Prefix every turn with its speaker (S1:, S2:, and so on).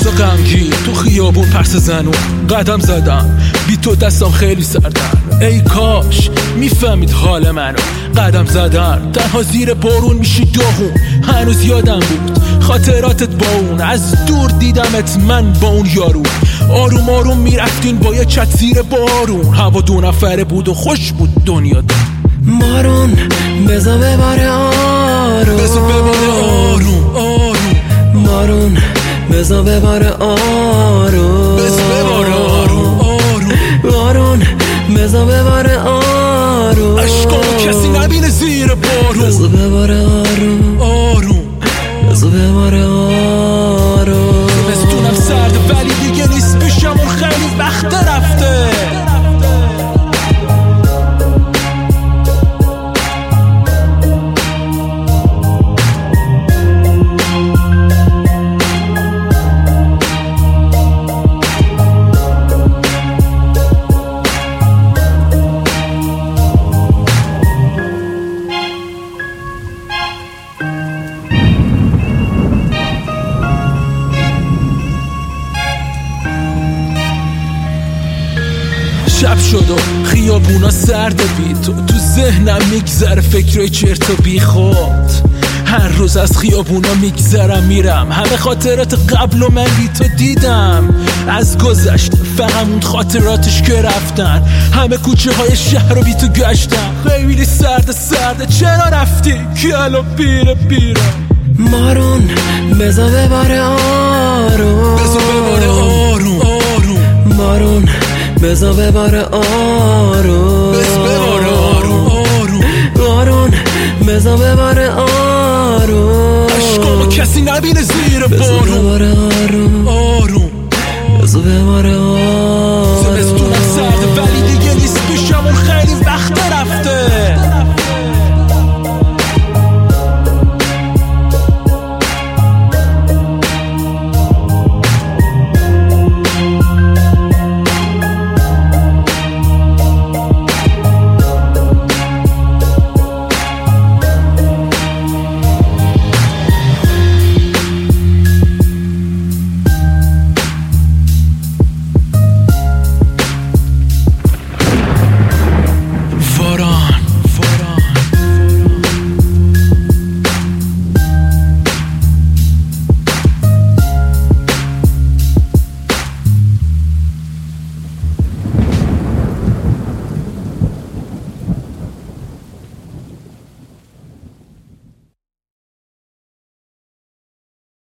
S1: روزا غمگین تو خیابون پرس زنون قدم زدم، بی تو دستم خیلی سردن. ای کاش میفهمید حال منو، قدم زدن تنها زیر بارون میشی داغون. هنوز یادم بود خاطراتت با اون، از دور دیدمت من با اون یارو. آروم آروم میرفتین با یه چت زیر بارون، هوا 2 نفره بود و خوش بود دنیا دار.
S2: بارون بزا بباره آروم،
S1: بزا بباره آروم آروم.
S2: بارون بزا بباره آروم،
S1: بزا بباره آروم آروم.
S2: بارون بزا بباره آروم،
S1: عشقامو کسی نبینه زیر بارون.
S2: بزا بباره آروم
S1: آروم،
S2: بزا بباره آروم.
S1: زمستونم سرده ولی دیگه نیست پیشم، اون خیلی وقت رفته. شب شد و خیابونا سرد بی تو ذهنم میگذره فکرای چرت و بی خود. هر روز از خیابونا میگذرم میرم، همه خاطرات قبل و من بی تو دیدم. از گذشت فقط موند خاطراتش که رفتن، همه کوچه های شهر رو بی تو گشتم. خیلی سرده چرا رفتی که الان پیره
S2: بارون بزا بباره آروم،
S1: بزا بباره آروم آروم.
S2: بارون بزا بباره آروم،
S1: بزا بباره آروم آروم.
S2: بارون بزا بباره آروم،
S1: عشقامو کسی نبینه زیر
S2: بزا
S1: بارون.
S2: بباره آروم
S1: آروم،
S2: بزا بباره آروم.
S1: زمستونم سرده ولی دیگه نیست پیشم، اون خیلی وقت رفته.